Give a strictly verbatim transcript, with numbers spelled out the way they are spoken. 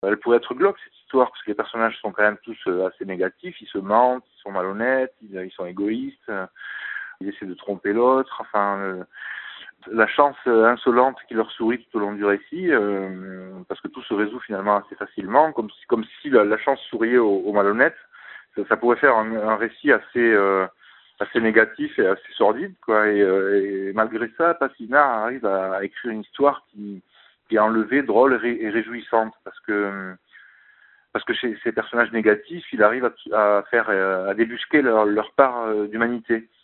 Elle pourrait être glauque, cette histoire, parce que les personnages sont quand même tous euh, assez négatifs, ils se mentent, ils sont malhonnêtes, ils, ils sont égoïstes, euh, ils essaient de tromper l'autre, enfin, euh, la chance euh, insolente qui leur sourit tout au long du récit, euh, parce que tout se résout finalement assez facilement, comme si, comme si la, la chance souriait aux, aux malhonnêtes. Ça, ça pourrait faire un, un récit assez, euh, assez négatif et assez sordide, quoi. Et, euh, et malgré ça, Pacina arrive à, à écrire une histoire qui, qui est enlevée, drôle et, ré, et réjouissante, parce que parce que chez ces personnages négatifs, il arrive à, à faire à débusquer leur, leur part d'humanité.